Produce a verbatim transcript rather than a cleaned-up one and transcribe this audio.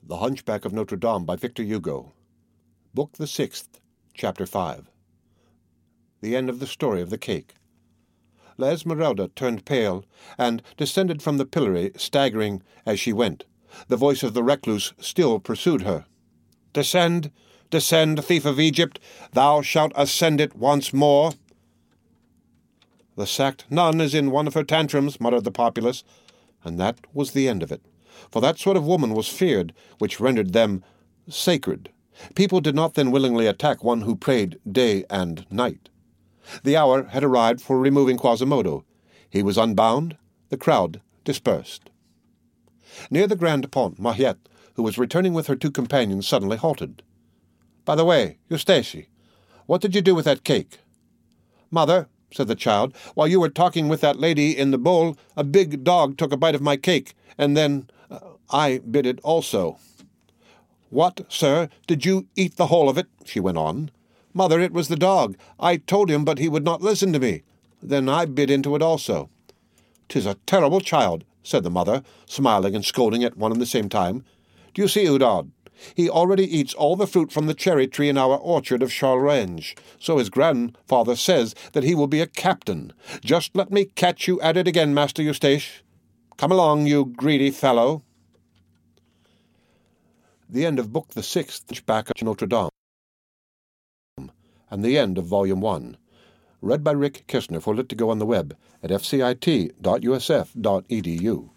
The Hunchback of Notre Dame by Victor Hugo. Book the Sixth, Chapter Five. The End of the Story of the Cake. La Esmeralda turned pale, and descended from the pillory, staggering as she went. The voice of the recluse still pursued her. "Descend, descend, thief of Egypt! Thou shalt ascend it once more!" "The sacked nun is in one of her tantrums," muttered the populace, and that was the end of it. For that sort of woman was feared, which rendered them sacred. People did not then willingly attack one who prayed day and night. The hour had arrived for removing Quasimodo. He was unbound. The crowd dispersed. Near the Grand Pont, Mariette, who was returning with her two companions, suddenly halted. "By the way, Eustace, what did you do with that cake?" "Mother," said the child, "while you were talking with that lady in the bowl, a big dog took a bite of my cake, and then uh, I bit it also." "What, sir, did you eat the whole of it?" she went on. "Mother, it was the dog. I told him, but he would not listen to me. Then I bit into it also." "'Tis a terrible child," said the mother, smiling and scolding at one and the same time. "Do you see, Oudard? He already eats all the fruit from the cherry tree in our orchard of Charlrange. So his grandfather says that he will be a captain. Just let me catch you at it again, Master Eustache. Come along, you greedy fellow." The end of Book the Sixth, Hunchback of Notre Dame, and the end of Volume One. Read by Rick Kistner for Lit to Go on the web at f c i t dot u s f dot e d u.